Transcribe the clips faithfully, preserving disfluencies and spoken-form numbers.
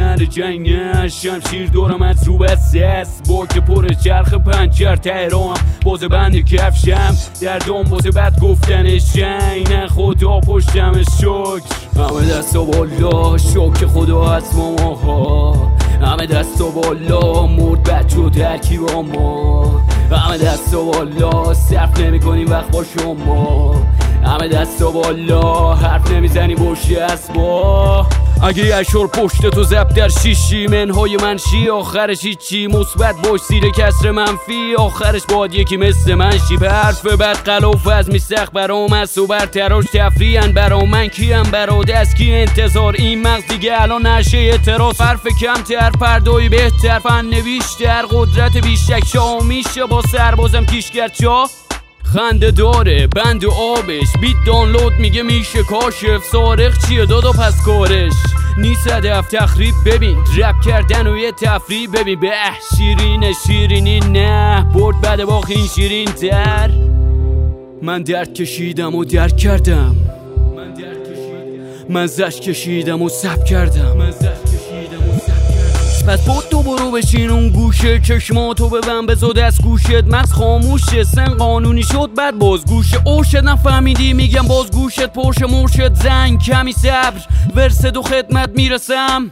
سر جنگ نه شمشیر دورم از رو بسته است باک پر چرخ پنچر تهرام باز بند کفشم دردام بازه بد گفتنش جنگ نه خدا پشتم شکر همه دستا بالا شکر خدا از ماها همه دستا بالا مرد بچه و درکی با ما همه دستا بالا صرف نمی کنیم وقت با شما همه دستا بالا حرف نمیزنی باشی اسبا اگه یشور پشت تو زب در شیشی منهای منشی آخرش هیچی مثبت باش زیر کسر منفی آخرش باید یکی مثل من شی به حرف بد قلاف از میسخ برام از و بر تراش تفریحن برا من کیم براد از کی انتظار این مغز دیگه الان نشه اعتراض حرف کم تر پردای بهتر فن بیشتر قدرت بیشک شا میشه با سربازم کیشگرد چا خنده داره بند و آبش بیت دانلود میگه میشه کاشف سارق چیه دادا پس کارش نیست هدف تخریب ببین رپ کردن و یه تفریح ببین به شیرین شیرینی نه برد بده باخ این شیرین تر من درد کشیدم و درک کردم من درد کشیدم من زش کشیدم و سب کردم من زش کشیدم و سب کردم پس بود تو برو بشین اون گوشه چشماتو ببن بزا دست گوشت مغز خاموشه سن قانونی شد بعد باز گوشه اوشت نفهمیدی میگم باز گوشت پرش مرشد زنگ کمی صبر ورسد و خدمت میرسم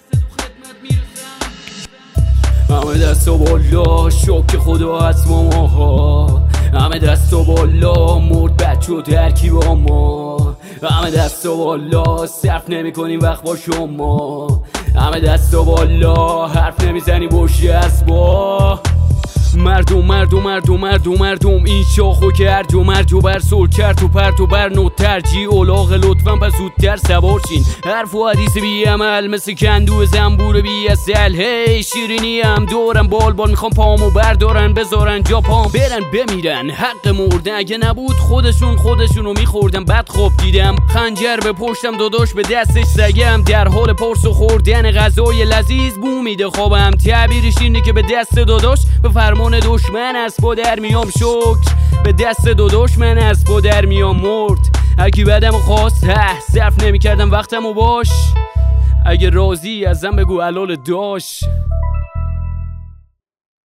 همه دستا بالا شکر خدا از ماها همه دستا بالا مرد بچه و درکی با ما همه دستا بالا صرف نمی کنیم وقت با شما همه دستا بالا حرف نمیزنی باشی اسبا مردم مردم مردم مردم مردم این شاخو کرد و مرج و بر سول کرد و پرت و بر نو ترجی اولاغ لطفا پس زودتر سوار چین حرف و حدیث بی عمل مثل کندو زنبور بی اصل هی شیرینی هم دورم بال بال میخوام پامو بردارن بذارن جا پام برن بمیرن حق مردن اگه نبود خودشون خودشونو میخوردن بعد خواب دیدم خنجر به پشتم داداش به دستش سگم در حال پرس و خوردن غذای لذیذ بو میده خوابم تعبیرش اینه که به دست داداش به فرمان دشمن از با در میام شکر به دست دو دشمن از با در میام مرد هرکی بدم خواست ها صرف نمی کردم وقتمو باش اگه راضی ازم بگو علال داش